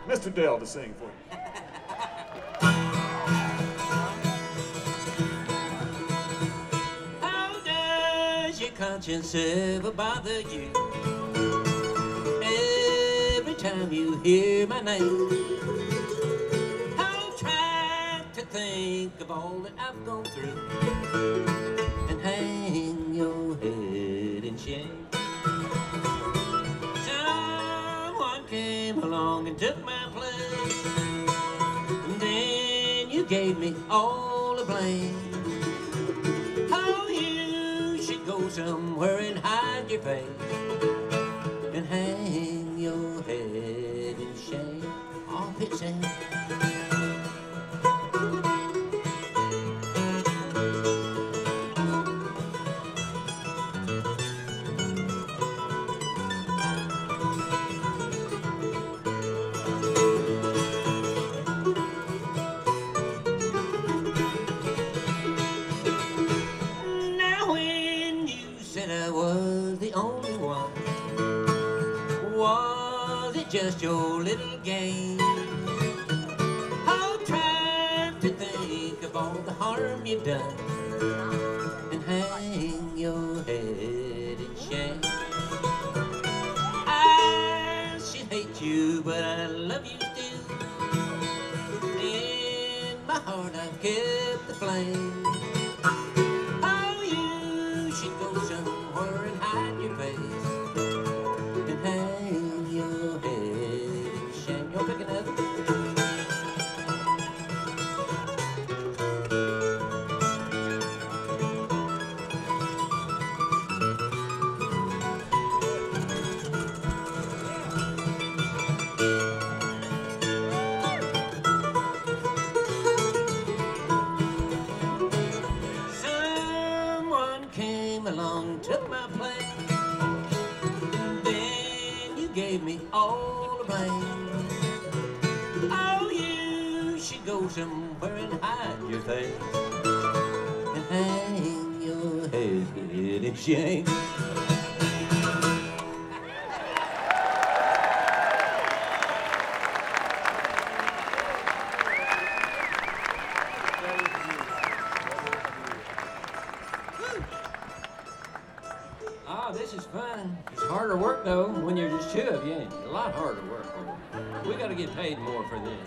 Mr. Dell to sing for you. How does your conscience ever bother you? Every time you hear my name, I'll try to think of all that I've gone through and hang your head in shame. Someone came along and took my place, and then you gave me all the blame. Oh, you should go somewhere and hide your face and hang your head in shame. Oh, Pit Sam. Now when you said I was the only one, was it just your little game? I'll try to think of all the harm you've done and hang your head in shame. I should hate you, but I love you still. In my heart I've kept the flame. Oh, you should go somewhere and hide your face and hang your head in shame. You're picking up. Someone came along, took my place, then you gave me all the blame. Oh, you should go somewhere and hide your face and hang your head in shame. Oh, this is fun. It's harder work, though, when you're just two of you, ain't it? A lot harder work. We got to get paid more for this.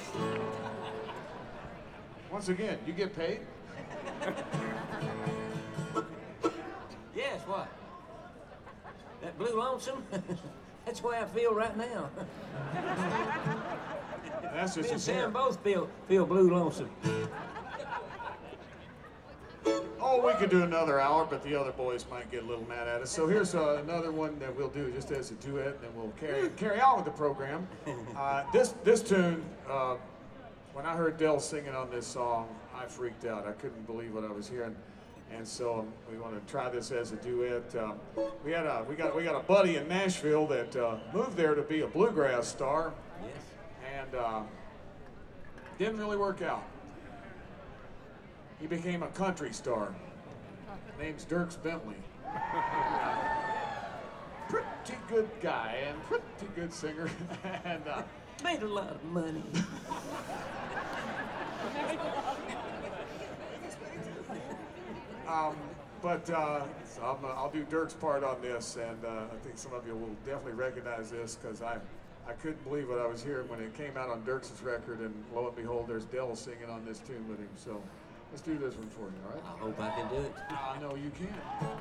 Once again, you get paid? Yes, what? That blue lonesome? That's the way I feel right now. That's Me just and his hair. Sam both feel blue lonesome. Oh, we could do another hour, but the other boys might get a little mad at us. So here's another one that we'll do just as a duet, and then we'll carry on with the program. This tune, when I heard Dell singing on this song, I freaked out. I couldn't believe what I was hearing, and so we want to try this as a duet. We got a buddy in Nashville that moved there to be a bluegrass star, Yes. and didn't really work out. He became a country star. Name's Dierks Bentley. Pretty good guy and pretty good singer. And Made a lot of money. so I'll do Dirk's part on this, and I think some of you will definitely recognize this because I couldn't believe what I was hearing when it came out on Dirk's record, and lo and behold, there's Dell singing on this tune with him. So let's do this one for you, all right? I hope I can do it. I know you can.